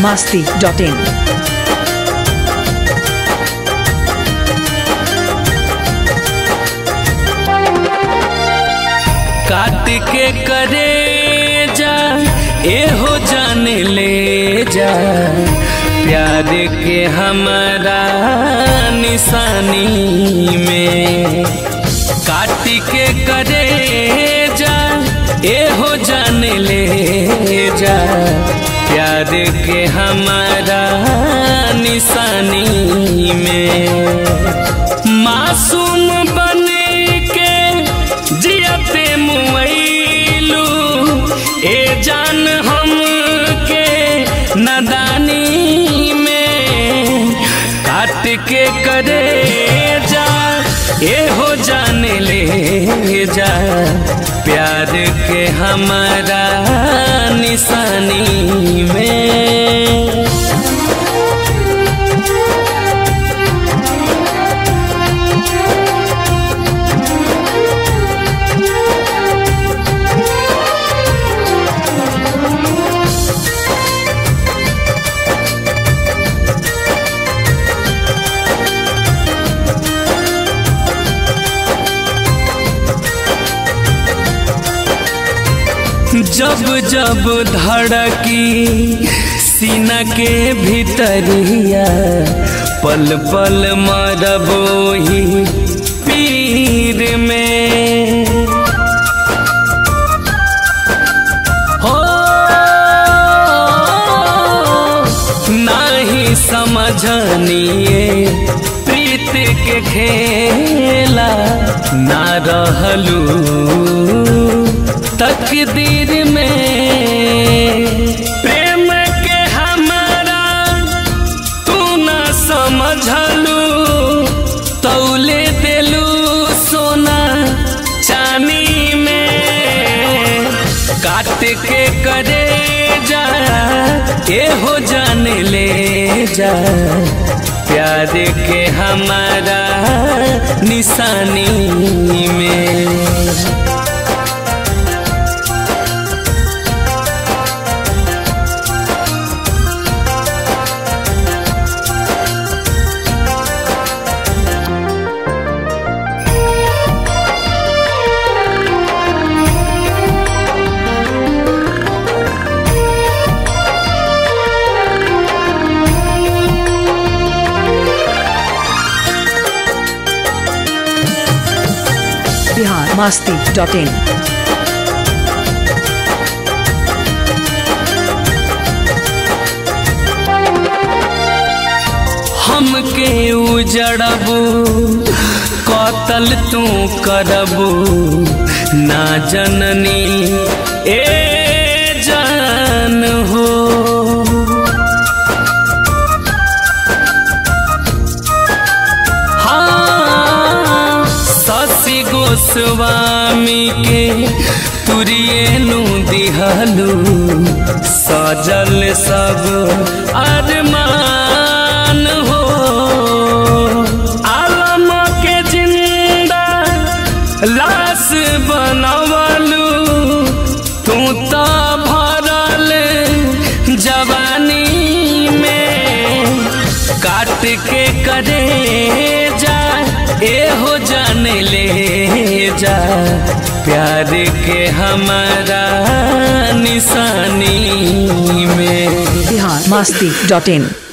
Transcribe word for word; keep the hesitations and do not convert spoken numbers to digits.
masti dot in. काट के करे जा एहो जान ले जा प्यार के हमारा निशानी में। काट के करे जा एहो जान ले जा प्यार के हमारा निशानी में। मासूम बन के जियते मुइलू ए जान हम के नदानी में। काट के करे जा एहो जान ले जा प्यार के हमारा निशानी में। जब जब धड़की सीना के भीतरिया पल पल मरबो ही पीर में। हो नहीं समझनिए प्रीत के खेला ना रहलू तकदीर में। प्रेम के हमारा तू न समझलू तौले देलू सोना चानी में। काट के करे जा एहो जान ले जा प्यार के हमारा निशानी में। Bihar masti dot in. हमके उजड़बू कतल तू करबू ना जननी ए जान हो। हाँ शशि गोस्वामी के तुरिए नु दिहलू सजल सब अरमान हो। आलम के जिंदा लाश बनवलू तू तो भरल जवानी में। काट के करे जा एहो जान ले जा प्यार के हमारा निशानी में। Bihar masti dot in.